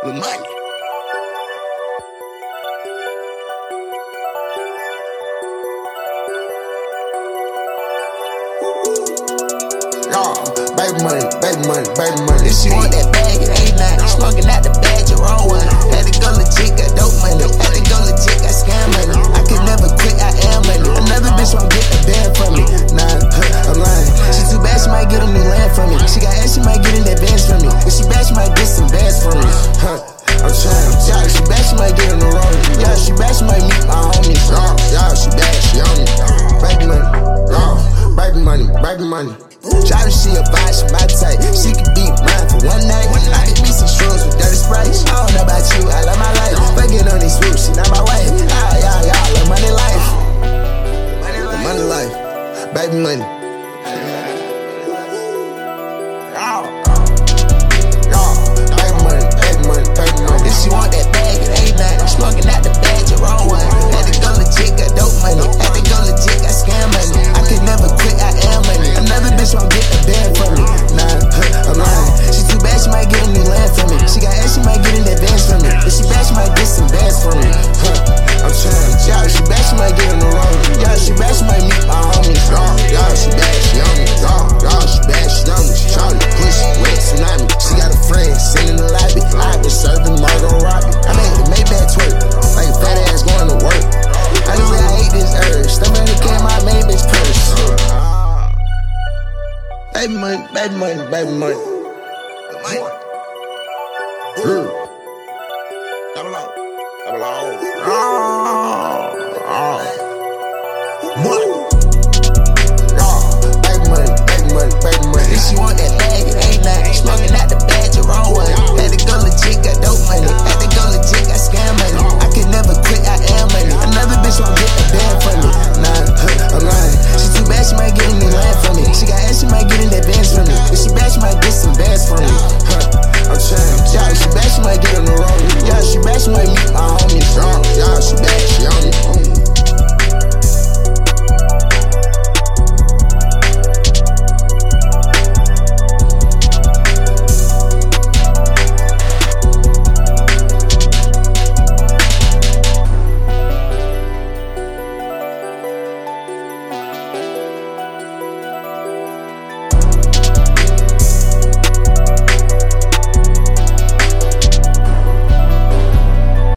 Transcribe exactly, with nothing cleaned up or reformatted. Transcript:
with money. Y'all, baby money, baby money, baby money. If she want that bag, it ain't nothing. Smoking out the bag, you wrong one. Had to go legit, got dope money. Had to go legit, got scam money. I can never quit, I am money. Another bitch won't get the band from me. Nah, huh, I'm lying. She too bad, she might get a new land from me. She got ass, she might get in advance from me. If she bad, she might get some bands from me. Huh, I'm trying. Yeah, she bad, she might get in the road. Yeah, she bad, she might meet my homies. Y'all, y'all, she bad, she on me. Baby money, y'all, baby money, baby money. Try to see a vibe, she my type. She could be mine for one night. I hit me some shrooms with dirty sprites. I don't know about you, I love my life. Fucking on these swoops, she not my wife. Y'all, y'all, y'all love money life. Money life. Money life, baby money. Y'all, Y'all, baby money, baby money, baby money. if she want that bag, it ain't nothing. Smoking out the bag, you wrong one. Had to go legit, got dope money. Had to go legit, got scam money. I could never quit, I am money. Another bitch won't get the band from me. Nah, huh, I'm lying. She too bad, she might get a new land from me. She got ass, she might get in advance from me. If she bad, she might get some bands from me. Huh, I'm trying. Yeah, she bad, she might get in the road. Yeah, she bad, she might meet my homies. Y'all, y'all, she bad, she on me. Y'all, y'all, she bad, she on me. Charlie, push, wet, tsunami. She got a friend sitting in the lobby. I been serving Margot Robbie. I made the Maybach twerk, Like fat ass going to work. I just say I hate this urge. Stuff in the can, my main bitch purse. Baby money, baby money, baby money. Money. Girl.